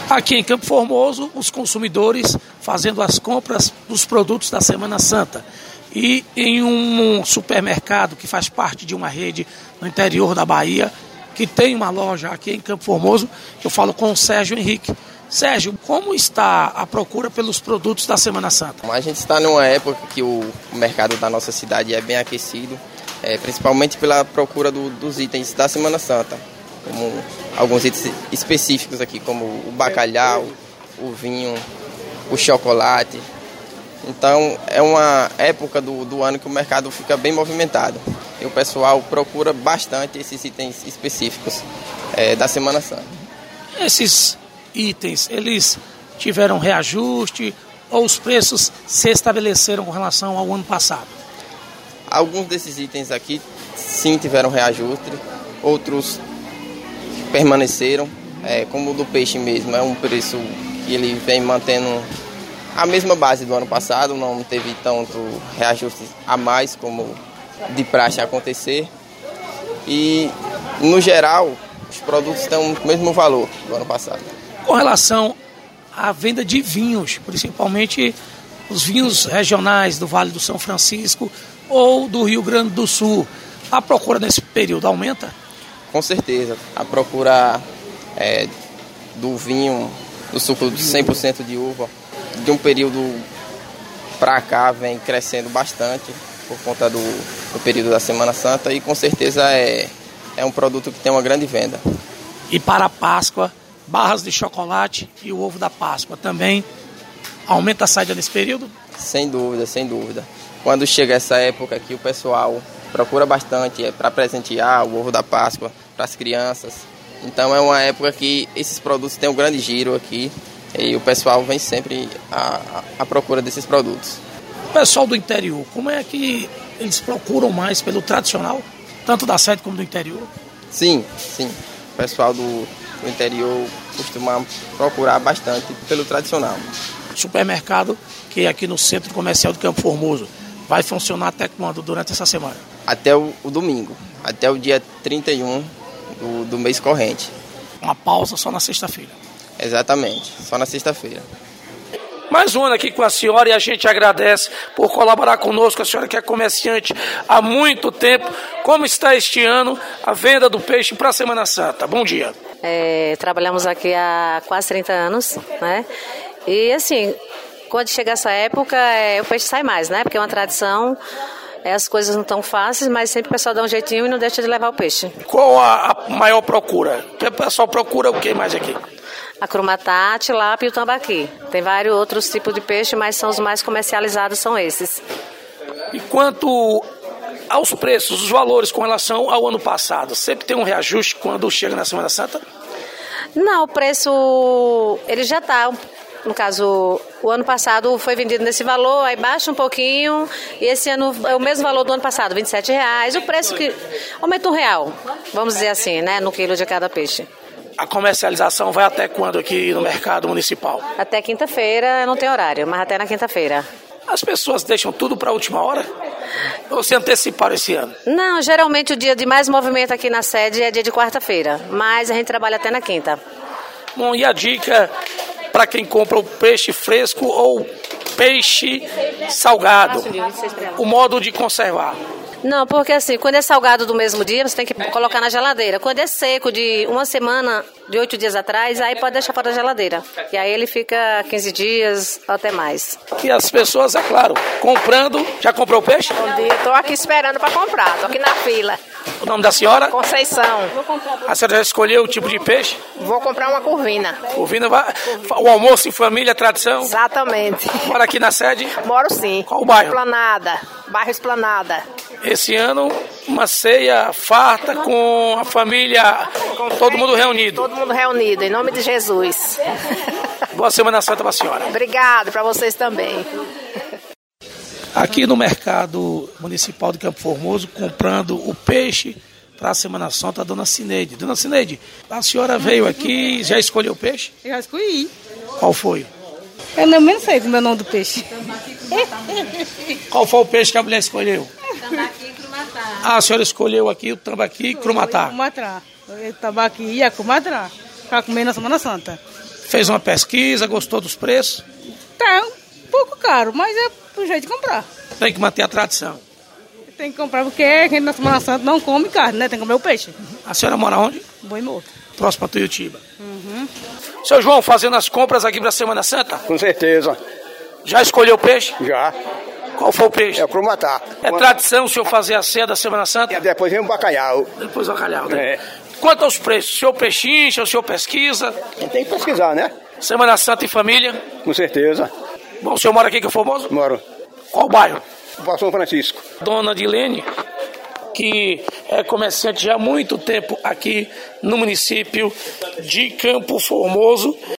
Aqui em Campo Formoso, os consumidores fazendo as compras dos produtos da Semana Santa. E em um supermercado que faz parte de uma rede no interior da Bahia, que tem uma loja aqui em Campo Formoso, eu falo com o Sérgio Henrique. Sérgio, como está a procura pelos produtos da Semana Santa? A gente está numa época que o mercado da nossa cidade é bem aquecido, principalmente pela procura dos itens da Semana Santa, como alguns itens específicos aqui, como o bacalhau, o vinho, o chocolate. Então é uma época do ano que o mercado fica bem movimentado e o pessoal procura bastante esses itens específicos da Semana Santa. Esses itens, eles tiveram reajuste ou os preços se estabeleceram com relação ao ano passado? Alguns desses itens aqui sim tiveram reajuste, outros permaneceram, como o do peixe mesmo, é um preço que ele vem mantendo a mesma base do ano passado, não teve tanto reajuste a mais como de praxe acontecer. E, no geral, os produtos estão no mesmo valor do ano passado. Com relação à venda de vinhos, principalmente os vinhos regionais do Vale do São Francisco ou do Rio Grande do Sul, a procura nesse período aumenta? Com certeza. A procura do vinho, do suco de 100% de uva, de um período para cá vem crescendo bastante por conta do período da Semana Santa e com certeza é um produto que tem uma grande venda. E para a Páscoa, barras de chocolate e o ovo da Páscoa também aumenta a saída nesse período? Sem dúvida, sem dúvida. Quando chega essa época aqui, o pessoal procura bastante para presentear o ovo da Páscoa para as crianças. Então é uma época que esses produtos têm um grande giro aqui e o pessoal vem sempre à procura desses produtos. O pessoal do interior, como é que eles procuram mais pelo tradicional, tanto da sede como do interior? Sim. O pessoal do interior costuma procurar bastante pelo tradicional. Supermercado que é aqui no Centro Comercial do Campo Formoso vai funcionar até quando durante essa semana? Até o domingo, até o dia 31 do mês corrente. Uma pausa só na sexta-feira? Exatamente, só na sexta-feira. Mais um ano aqui com a senhora e a gente agradece por colaborar conosco, a senhora que é comerciante há muito tempo. Como está este ano a venda do peixe para a Semana Santa? Bom dia. Trabalhamos aqui há quase 30 anos, né? E assim, quando chega essa época, o peixe sai mais, né? Porque é uma tradição, as coisas não estão fáceis, mas sempre o pessoal dá um jeitinho e não deixa de levar o peixe. Qual a maior procura? O pessoal procura o que mais aqui? A crumatá, a tilápia e o tambaqui. Tem vários outros tipos de peixe, mas são os mais comercializados, são esses. E quanto aos preços, os valores com relação ao ano passado, sempre tem um reajuste quando chega na Semana Santa? Não, o preço, ele já está, no caso, o ano passado foi vendido nesse valor, aí baixa um pouquinho, e esse ano é o mesmo valor do ano passado, R$27. O preço que aumenta R$1, vamos dizer assim, né, no quilo de cada peixe. A comercialização vai até quando aqui no mercado municipal? Até quinta-feira, não tem horário, mas até na quinta-feira. As pessoas deixam tudo para a última hora? Ou se anteciparam esse ano? Não, geralmente o dia de mais movimento aqui na sede é dia de quarta-feira, mas a gente trabalha até na quinta. Bom, e a dica para quem compra o peixe fresco ou peixe salgado? O modo de conservar? Não, porque assim, quando é salgado do mesmo dia, você tem que colocar na geladeira. Quando é seco de uma semana, de 8 dias atrás, aí pode deixar fora da geladeira. E aí ele fica 15 dias, até mais. E as pessoas, é claro, comprando. Já comprou o peixe? Bom dia, estou aqui esperando para comprar, estou aqui na fila. O nome da senhora? Conceição. A senhora já escolheu o tipo de peixe? Vou comprar uma curvina. Curvina, o almoço em família, tradição? Exatamente. Mora aqui na sede? Moro sim. Qual o bairro? Esplanada, bairro Esplanada. Esse ano, uma ceia farta com a família, todo mundo reunido. Todo mundo reunido, em nome de Jesus. Boa Semana Santa para a senhora. Obrigado, para vocês também. Aqui no mercado municipal de Campo Formoso, comprando o peixe para a Semana Santa, a dona Cineide. Dona Cineide, a senhora veio aqui, já escolheu o peixe? Eu já escolhi. Qual foi? Eu não sei como é o nome do peixe. Qual foi o peixe que a mulher escolheu? Tambaqui e crumatá. A senhora escolheu aqui o tambaqui e crumatá. Crumatá. Tambaqui e a crumatá para comer na Semana Santa. Fez uma pesquisa, gostou dos preços? Tá um pouco caro, mas é do jeito de comprar. Tem que manter a tradição. Tem que comprar porque a gente na Semana Santa não come carne, né? Tem que comer o peixe. A senhora mora onde? Boi morto. Próximo a Tuiutiba. Seu João, fazendo as compras aqui para a Semana Santa? Com certeza. Já escolheu o peixe? Já. Qual foi o peixe? É o crumatá. É tradição o senhor fazer a ceia da Semana Santa? E depois vem o bacalhau. Depois o bacalhau, né? É. Quanto aos preços? O senhor pechincha, o senhor pesquisa? A gente tem que pesquisar, né? Semana Santa e família? Com certeza. Bom, o senhor mora aqui que é famoso? Moro. Qual bairro? Para São Francisco. Dona Dilene, que é comerciante já há muito tempo aqui no município de Campo Formoso.